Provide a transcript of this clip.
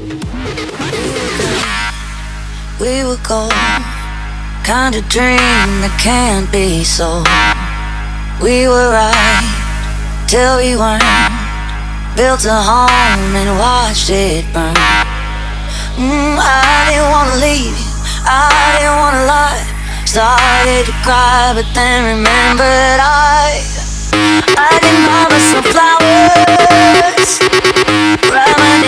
We were gold, kind of dream that can't be sold. We were right till we weren't. Built a home and watched it burn. I didn't wanna leave you, I didn't wanna lie. Started to cry, but then remembered I didn't buy myself flowers. Reminiscing